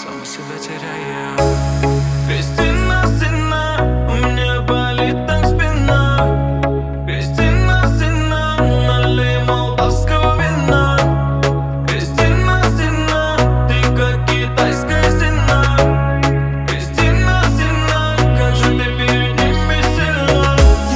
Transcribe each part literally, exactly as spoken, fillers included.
сам себя теряя. Кристина, сына, у меня болит так спина. Кристина, сына, налей молдавского вина. Кристина, сына, ты как китайская стена. Кристина, сына, как же ты перед ними сильна.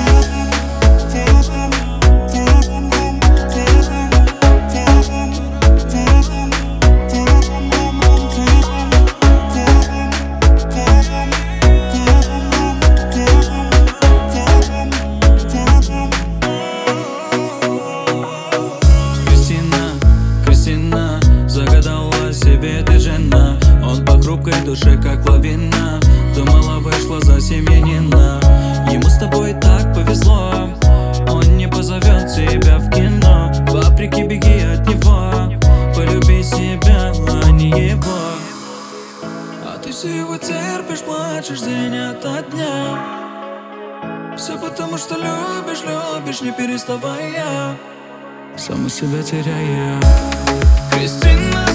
Кристина, загадала себе ты жена. Он по хрупкой душе, как лавина. Думала, вышла за семьянина. Ему с тобой так повезло, он не позовет тебя в кино. В Африке беги от него, полюби себя, а не его. А ты все его терпишь, плачешь день ото дня. Все потому, что любишь, любишь, не переставая, Сам себя теряя. Кристина,